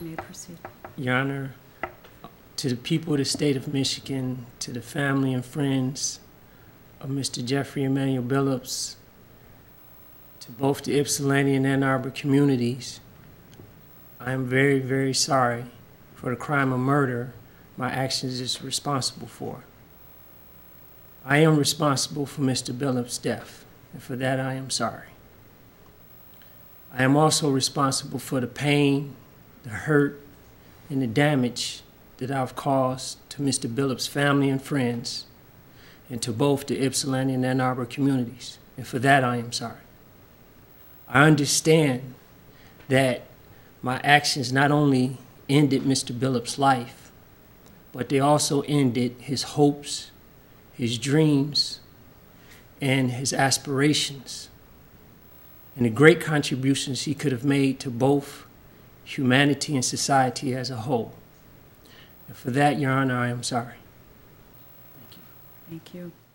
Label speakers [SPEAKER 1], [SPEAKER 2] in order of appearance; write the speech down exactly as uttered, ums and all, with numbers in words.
[SPEAKER 1] You may proceed.
[SPEAKER 2] Your Honor, to the people of the state of Michigan, to the family and friends of Mister Jeffrey Emanuel Billups, to both the Ypsilanti and Ann Arbor communities, I am very, very sorry for the crime of murder my actions is responsible for. I am responsible for Mister Billups' death, and for that I am sorry. I am also responsible for the pain, the hurt, and the damage that I've caused to Mister Billups' family and friends, and to both the Ypsilanti and Ann Arbor communities, and for that I am sorry. I understand that my actions not only ended Mister Billups' life, but they also ended his hopes, his dreams, and his aspirations, and the great contributions he could have made to both humanity and society as a whole. And for that, Your Honor, I am sorry. Thank you.
[SPEAKER 1] Thank you.